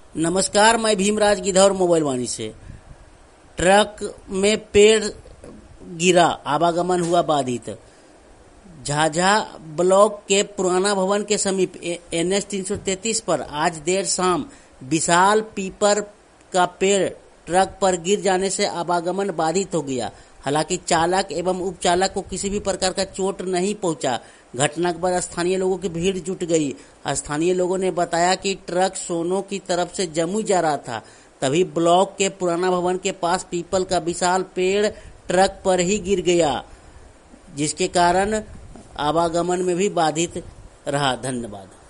नमस्कार, मैं भीमराज गिधौर मोबाइल वाणी से। ट्रक में पेड़ गिरा, आवागमन हुआ बाधित। झाझा ब्लॉक के पुराना भवन के समीप NH 333 पर आज देर शाम विशाल पीपल का पेड़ ट्रक पर गिर जाने से आवागमन बाधित हो गया। हालांकि चालक एवं उपचालक को किसी भी प्रकार का चोट नहीं पहुंचा। घटना के बाद स्थानीय लोगों की भीड़ जुट गई। स्थानीय लोगों ने बताया कि ट्रक सोनो की तरफ से जमुई जा रहा था, तभी ब्लॉक के पुराना भवन के पास पीपल का विशाल पेड़ ट्रक पर ही गिर गया, जिसके कारण आवागमन में भी बाधित रहा। धन्यवाद।